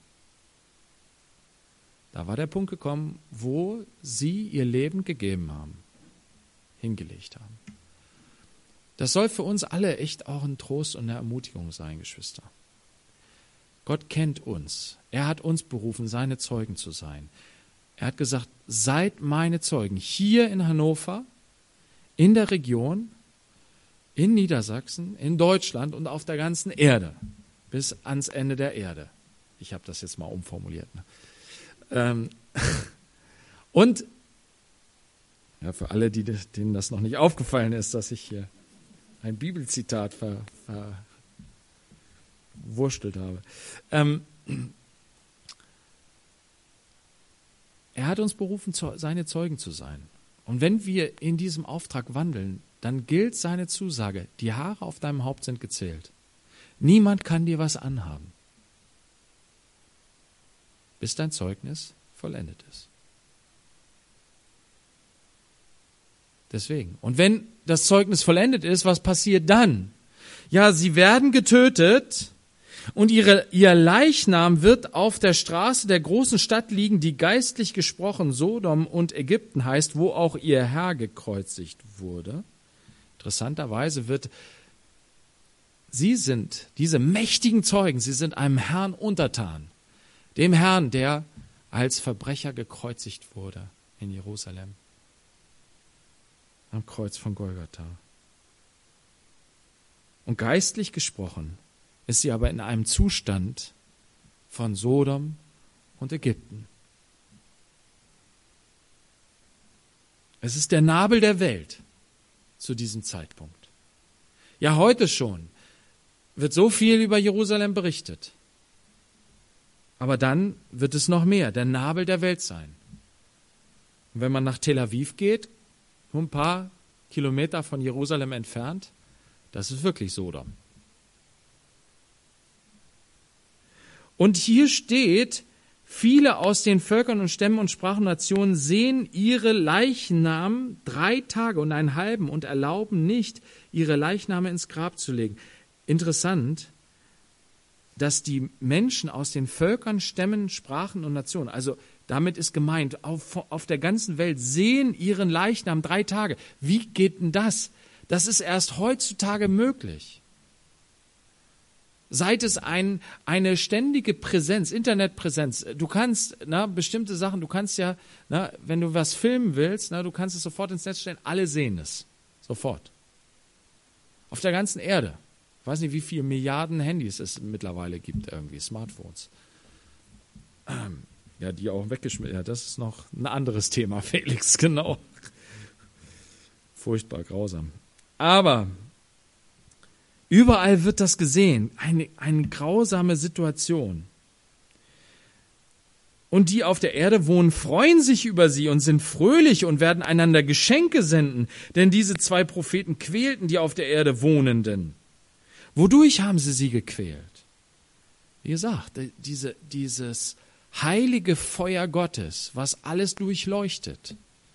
da war der Punkt gekommen, wo sie ihr Leben gegeben haben, hingelegt haben. Das soll für uns alle echt auch ein Trost und eine Ermutigung sein, Geschwister. Gott kennt uns. Er hat uns berufen, seine Zeugen zu sein. Er hat gesagt, seid meine Zeugen hier in Hannover, in der Region, in Niedersachsen, in Deutschland und auf der ganzen Erde, bis ans Ende der Erde. Ich habe das jetzt mal umformuliert. Ne? Und ja, für alle, denen das noch nicht aufgefallen ist, dass ich hier ein Bibelzitat verwurstelt habe. Er hat uns berufen, seine Zeugen zu sein. Und wenn wir in diesem Auftrag wandeln, dann gilt seine Zusage, die Haare auf deinem Haupt sind gezählt. Niemand kann dir was anhaben, bis dein Zeugnis vollendet ist. Deswegen. Und wenn das Zeugnis vollendet ist, was passiert dann? Ja, sie werden getötet und ihr Leichnam wird auf der Straße der großen Stadt liegen, die geistlich gesprochen Sodom und Ägypten heißt, wo auch ihr Herr gekreuzigt wurde. Interessanterweise sie sind diese mächtigen Zeugen, sie sind einem Herrn untertan. Dem Herrn, der als Verbrecher gekreuzigt wurde in Jerusalem. Am Kreuz von Golgatha. Und geistlich gesprochen ist sie aber in einem Zustand von Sodom und Ägypten. Es ist der Nabel der Welt zu diesem Zeitpunkt. Ja, heute schon wird so viel über Jerusalem berichtet. Aber dann wird es noch mehr, der Nabel der Welt sein. Und wenn man nach Tel Aviv geht, nur ein paar Kilometer von Jerusalem entfernt, das ist wirklich Sodom. Und hier steht, viele aus den Völkern und Stämmen und Sprachen und Nationen sehen ihre Leichnam 3 Tage und einen halben und erlauben nicht, ihre Leichname ins Grab zu legen. Interessant, dass die Menschen aus den Völkern, Stämmen, Sprachen und Nationen, also damit ist gemeint, auf der ganzen Welt sehen ihren Leichnam 3 Tage. Wie geht denn das? Das ist erst heutzutage möglich. Seit es eine ständige Präsenz, Internetpräsenz, du kannst bestimmte Sachen, du kannst ja, wenn du was filmen willst, du kannst es sofort ins Netz stellen, alle sehen es. Sofort. Auf der ganzen Erde. Ich weiß nicht, wie viele Milliarden Handys es mittlerweile gibt, irgendwie, Smartphones. Ja, die auch weggeschmissen. Ja, das ist noch ein anderes Thema, Felix, genau. Furchtbar grausam. Aber überall wird das gesehen. Eine grausame Situation. Und die auf der Erde wohnen, freuen sich über sie und sind fröhlich und werden einander Geschenke senden. Denn diese 2 Propheten quälten die auf der Erde Wohnenden. Wodurch haben sie gequält? Wie gesagt, dieses heilige Feuer Gottes, was alles durchleuchtet,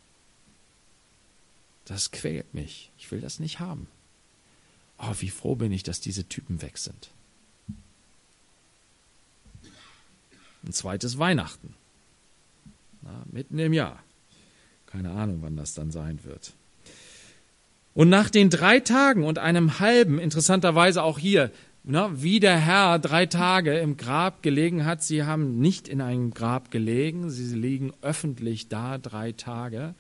das quält mich. Ich will das nicht haben. Oh, wie froh bin ich, dass diese Typen weg sind. Ein zweites Weihnachten. Mitten im Jahr. Keine Ahnung, wann das dann sein wird. Und nach den 3 Tagen und einem halben, interessanterweise auch hier, wie der Herr 3 Tage im Grab gelegen hat, sie haben nicht in einem Grab gelegen, sie liegen öffentlich da 3 Tage.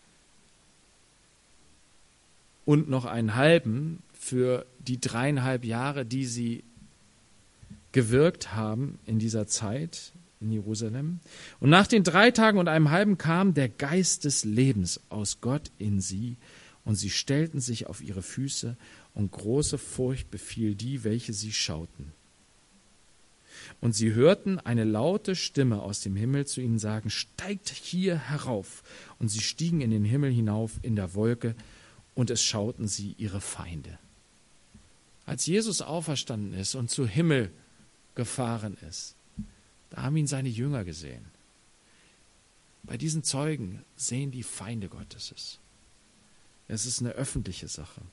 Und noch einen halben für die 3,5 Jahre, die sie gewirkt haben in dieser Zeit in Jerusalem. Und nach den 3 Tagen und einem halben kam der Geist des Lebens aus Gott in sie, und sie stellten sich auf ihre Füße, und große Furcht befiel die, welche sie schauten. Und sie hörten eine laute Stimme aus dem Himmel zu ihnen sagen, steigt hier herauf. Und sie stiegen in den Himmel hinauf in der Wolke und es schauten sie ihre Feinde. Als Jesus auferstanden ist und zu Himmel gefahren ist, da haben ihn seine Jünger gesehen. Bei diesen Zeugen sehen die Feinde Gottes es. Es ist eine öffentliche Sache.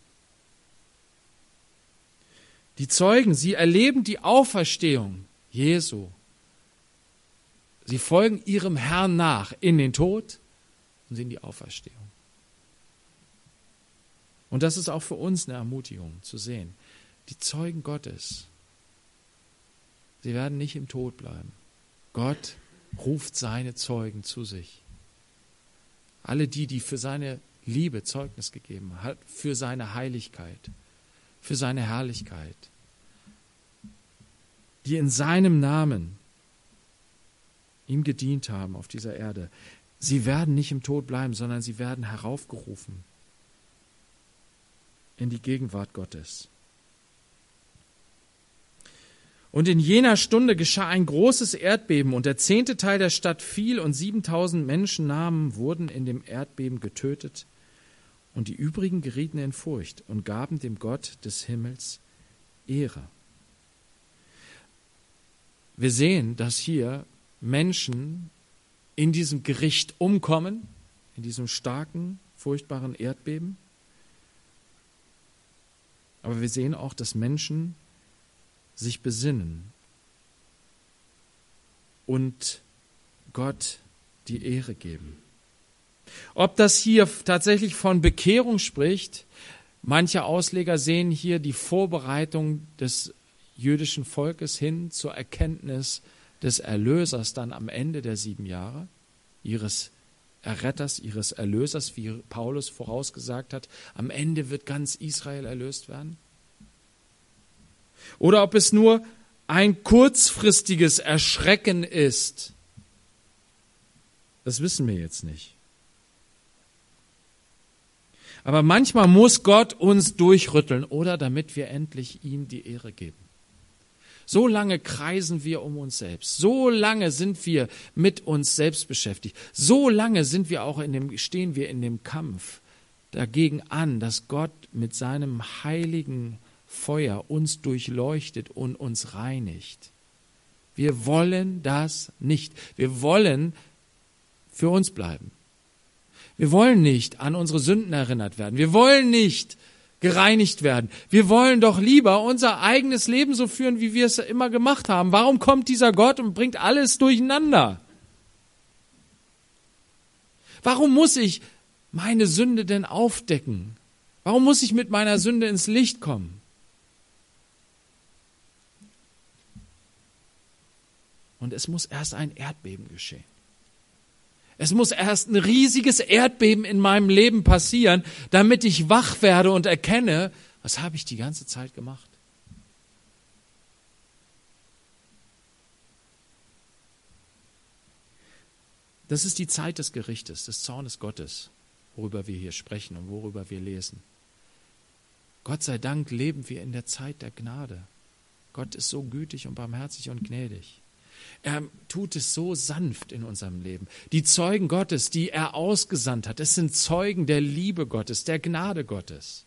Die Zeugen, sie erleben die Auferstehung Jesu. Sie folgen ihrem Herrn nach in den Tod und sehen die Auferstehung. Und das ist auch für uns eine Ermutigung zu sehen. Die Zeugen Gottes, sie werden nicht im Tod bleiben. Gott ruft seine Zeugen zu sich. Alle die für seine Liebe Zeugnis gegeben hat, für seine Heiligkeit, für seine Herrlichkeit, die in seinem Namen ihm gedient haben auf dieser Erde. Sie werden nicht im Tod bleiben, sondern sie werden heraufgerufen in die Gegenwart Gottes. Und in jener Stunde geschah ein großes Erdbeben und der 10. Teil der Stadt fiel und 7000 Menschennamen wurden in dem Erdbeben getötet und die übrigen gerieten in Furcht und gaben dem Gott des Himmels Ehre. Wir sehen, dass hier Menschen in diesem Gericht umkommen, in diesem starken, furchtbaren Erdbeben. Aber wir sehen auch, dass Menschen sich besinnen und Gott die Ehre geben. Ob das hier tatsächlich von Bekehrung spricht, manche Ausleger sehen hier die Vorbereitung des jüdischen Volkes hin zur Erkenntnis des Erlösers dann am Ende der 7 Jahre, ihres Erretters, ihres Erlösers, wie Paulus vorausgesagt hat. Am Ende wird ganz Israel erlöst werden. Oder ob es nur ein kurzfristiges Erschrecken ist, das wissen wir jetzt nicht. Aber manchmal muss Gott uns durchrütteln, oder damit wir endlich ihm die Ehre geben. So lange kreisen wir um uns selbst. So lange sind wir mit uns selbst beschäftigt. So lange stehen wir in dem Kampf dagegen an, dass Gott mit seinem heiligen Feuer uns durchleuchtet und uns reinigt. Wir wollen das nicht. Wir wollen für uns bleiben. Wir wollen nicht an unsere Sünden erinnert werden. Wir wollen nicht gereinigt werden. Wir wollen doch lieber unser eigenes Leben so führen, wie wir es immer gemacht haben. Warum kommt dieser Gott und bringt alles durcheinander? Warum muss ich meine Sünde denn aufdecken? Warum muss ich mit meiner Sünde ins Licht kommen? Und es muss erst ein Erdbeben geschehen. Es muss erst ein riesiges Erdbeben in meinem Leben passieren, damit ich wach werde und erkenne, was habe ich die ganze Zeit gemacht? Das ist die Zeit des Gerichtes, des Zornes Gottes, worüber wir hier sprechen und worüber wir lesen. Gott sei Dank leben wir in der Zeit der Gnade. Gott ist so gütig und barmherzig und gnädig. Er tut es so sanft in unserem Leben. Die Zeugen Gottes, die er ausgesandt hat, es sind Zeugen der Liebe Gottes, der Gnade Gottes.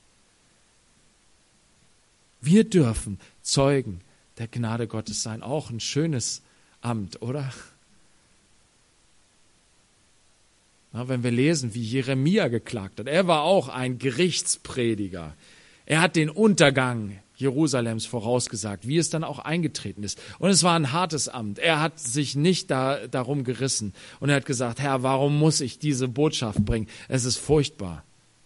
Wir dürfen Zeugen der Gnade Gottes sein. Auch ein schönes Amt, oder? Na, wenn wir lesen, wie Jeremia geklagt hat. Er war auch ein Gerichtsprediger. Er hat den Untergang Jerusalems vorausgesagt, wie es dann auch eingetreten ist. Und es war ein hartes Amt. Er hat sich nicht darum gerissen. Und er hat gesagt, Herr, warum muss ich diese Botschaft bringen? Es ist furchtbar.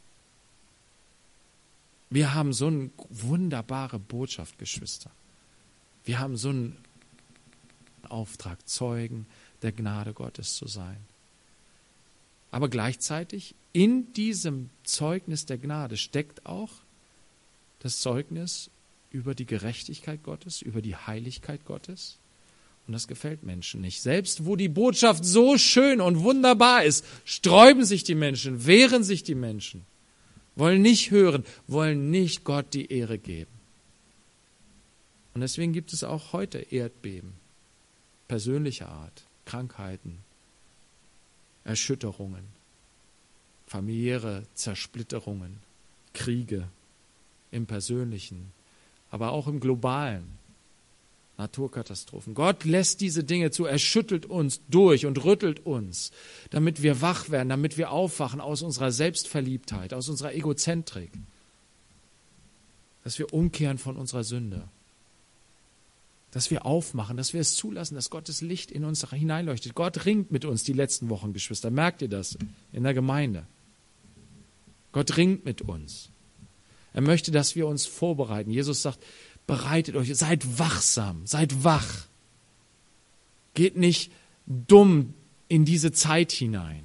Wir haben so eine wunderbare Botschaft, Geschwister. Wir haben so einen Auftrag, Zeugen der Gnade Gottes zu sein. Aber gleichzeitig in diesem Zeugnis der Gnade steckt auch das Zeugnis über die Gerechtigkeit Gottes, über die Heiligkeit Gottes. Und das gefällt Menschen nicht. Selbst wo die Botschaft so schön und wunderbar ist, sträuben sich die Menschen, wehren sich die Menschen, wollen nicht hören, wollen nicht Gott die Ehre geben. Und deswegen gibt es auch heute Erdbeben, persönlicher Art, Krankheiten, Erschütterungen, familiäre Zersplitterungen, Kriege im Persönlichen, aber auch im Globalen. Naturkatastrophen. Gott lässt diese Dinge zu, er schüttelt uns durch und rüttelt uns, damit wir wach werden, damit wir aufwachen aus unserer Selbstverliebtheit, aus unserer Egozentrik, dass wir umkehren von unserer Sünde, dass wir aufmachen, dass wir es zulassen, dass Gottes Licht in uns hineinleuchtet. Gott ringt mit uns die letzten Wochen, Geschwister. Merkt ihr das in der Gemeinde? Gott ringt mit uns. Er möchte, dass wir uns vorbereiten. Jesus sagt, bereitet euch, seid wachsam, seid wach. Geht nicht dumm in diese Zeit hinein.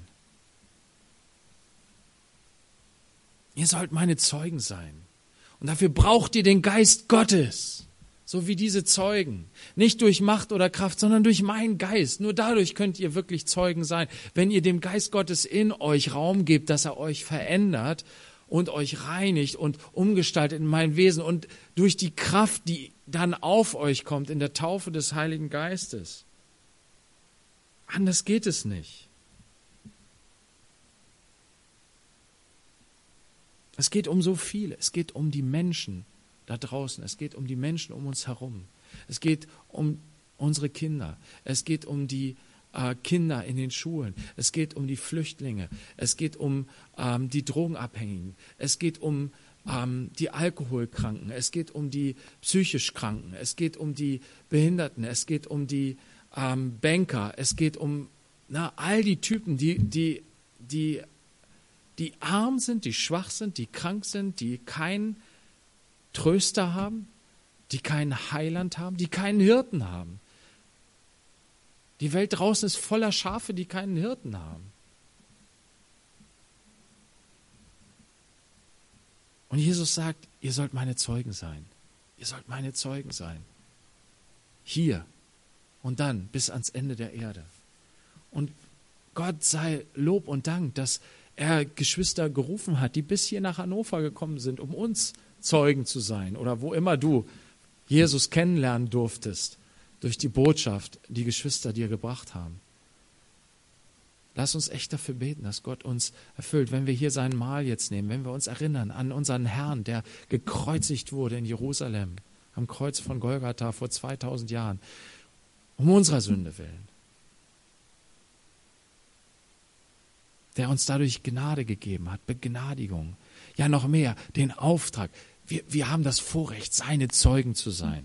Ihr sollt meine Zeugen sein. Und dafür braucht ihr den Geist Gottes, so wie diese Zeugen. Nicht durch Macht oder Kraft, sondern durch meinen Geist. Nur dadurch könnt ihr wirklich Zeugen sein, wenn ihr dem Geist Gottes in euch Raum gebt, dass er euch verändert und euch reinigt und umgestaltet in mein Wesen und durch die Kraft, die dann auf euch kommt in der Taufe des Heiligen Geistes. Anders geht es nicht. Es geht um so viele. Es geht um die Menschen da draußen. Es geht um die Menschen um uns herum. Es geht um unsere Kinder. Es geht um die Kinder in den Schulen. Es geht um die Flüchtlinge. Es geht um die Drogenabhängigen. Es geht um die Alkoholkranken. Es geht um die psychisch Kranken. Es geht um die Behinderten. Es geht um die Banker. Es geht um all die Typen, die arm sind, die schwach sind, die krank sind, die keinen Tröster haben, die keinen Heiland haben, die keinen Hirten haben. Die Welt draußen ist voller Schafe, die keinen Hirten haben. Und Jesus sagt, ihr sollt meine Zeugen sein. Ihr sollt meine Zeugen sein. Hier und dann bis ans Ende der Erde. Und Gott sei Lob und Dank, dass er Geschwister gerufen hat, die bis hier nach Hannover gekommen sind, um uns Zeugen zu sein oder wo immer du Jesus kennenlernen durftest. Durch die Botschaft, die Geschwister dir gebracht haben. Lass uns echt dafür beten, dass Gott uns erfüllt, wenn wir hier sein Mahl jetzt nehmen, wenn wir uns erinnern an unseren Herrn, der gekreuzigt wurde in Jerusalem, am Kreuz von Golgatha vor 2000 Jahren, um unserer Sünde willen. Der uns dadurch Gnade gegeben hat, Begnadigung. Ja, noch mehr, den Auftrag. Wir haben das Vorrecht, seine Zeugen zu sein.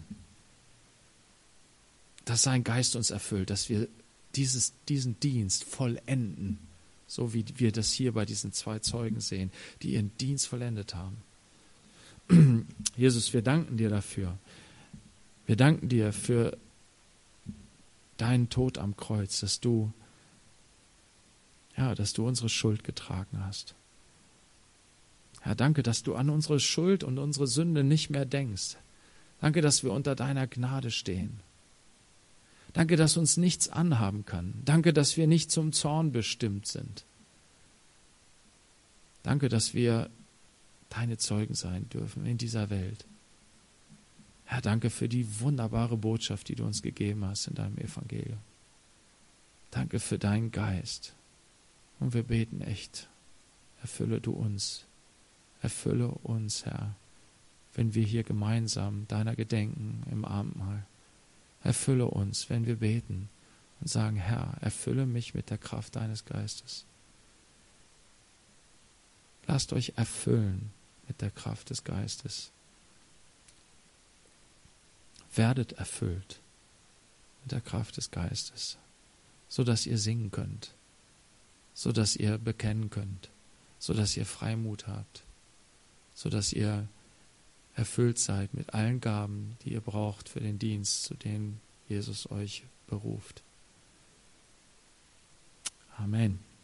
Dass sein Geist uns erfüllt, dass wir diesen Dienst vollenden, so wie wir das hier bei diesen 2 Zeugen sehen, die ihren Dienst vollendet haben. Jesus, wir danken dir dafür. Wir danken dir für deinen Tod am Kreuz, dass du unsere Schuld getragen hast. Herr, danke, dass du an unsere Schuld und unsere Sünde nicht mehr denkst. Danke, dass wir unter deiner Gnade stehen. Danke, dass uns nichts anhaben kann. Danke, dass wir nicht zum Zorn bestimmt sind. Danke, dass wir deine Zeugen sein dürfen in dieser Welt. Herr, danke für die wunderbare Botschaft, die du uns gegeben hast in deinem Evangelium. Danke für deinen Geist. Und wir beten echt, erfülle du uns. Erfülle uns, Herr, wenn wir hier gemeinsam deiner gedenken im Abendmahl. Erfülle uns, wenn wir beten und sagen, Herr, erfülle mich mit der Kraft deines Geistes. Lasst euch erfüllen mit der Kraft des Geistes. Werdet erfüllt mit der Kraft des Geistes, sodass ihr singen könnt, sodass ihr bekennen könnt, sodass ihr Freimut habt, sodass ihr erfüllt seid mit allen Gaben, die ihr braucht für den Dienst, zu dem Jesus euch beruft. Amen.